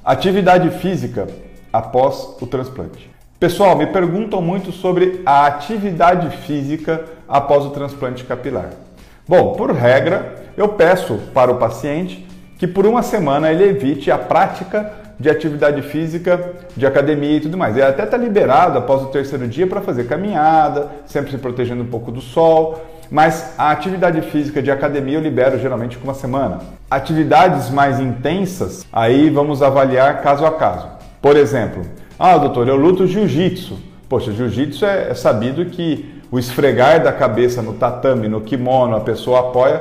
Atividade física após o transplante. Pessoal, me perguntam muito sobre a atividade física após o transplante capilar. Bom, por regra, eu peço para o paciente que por uma semana ele evite a prática de atividade física, de academia e tudo mais. Ele até está liberado após o terceiro dia para fazer caminhada, sempre se protegendo um pouco do sol, mas a atividade física de academia eu libero geralmente com uma semana. Atividades mais intensas, aí vamos avaliar caso a caso. Por exemplo, doutor, eu luto jiu-jitsu. Poxa, jiu-jitsu é sabido que o esfregar da cabeça no tatame, no kimono, a pessoa apoia,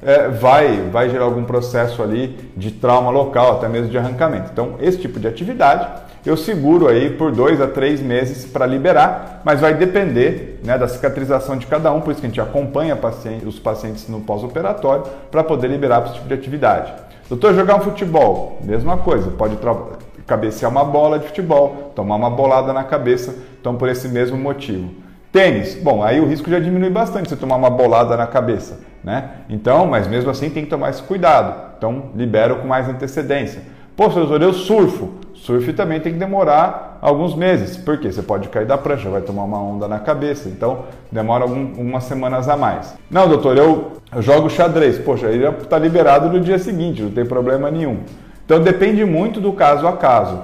vai gerar algum processo ali de trauma local, até mesmo de arrancamento. Então, esse tipo de atividade eu seguro aí por 2 a 3 meses para liberar, mas vai depender, né, da cicatrização de cada um, por isso que a gente acompanha os pacientes no pós-operatório para poder liberar para esse tipo de atividade. Doutor, jogar um futebol, mesma coisa, pode cabecear uma bola de futebol, tomar uma bolada na cabeça, então por esse mesmo motivo. Tênis, bom, aí o risco já diminui bastante se tomar uma bolada na cabeça, né? Então, mas mesmo assim tem que tomar esse cuidado, então libero com mais antecedência. Poxa, doutor, eu surfo. Surf também tem que demorar alguns meses, porque você pode cair da prancha, vai tomar uma onda na cabeça, então demora algumas semanas a mais. Não, doutor, eu jogo xadrez. Poxa, ele já está liberado no dia seguinte, não tem problema nenhum. Então depende muito do caso a caso.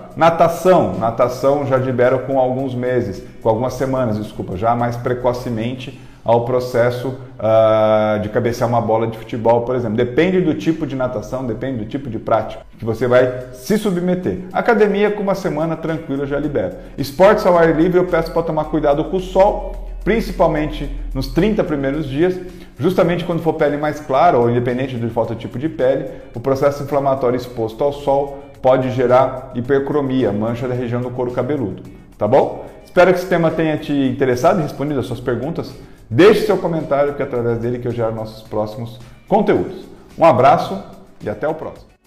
Natação já libero com alguns meses, com algumas semanas, desculpa, já mais precocemente ao processo de cabecear uma bola de futebol, por exemplo. Depende do tipo de natação, depende do tipo de prática que você vai se submeter. Academia, com uma semana tranquila, eu já libero. Esportes ao ar livre, eu peço para tomar cuidado com o sol, principalmente nos 30 primeiros dias, justamente quando for pele mais clara ou independente do fototipo de pele, o processo inflamatório exposto ao sol pode gerar hipercromia, mancha da região do couro cabeludo, tá bom? Espero que esse tema tenha te interessado e respondido as suas perguntas. Deixe seu comentário, que é através dele que eu gero nossos próximos conteúdos. Um abraço e até o próximo.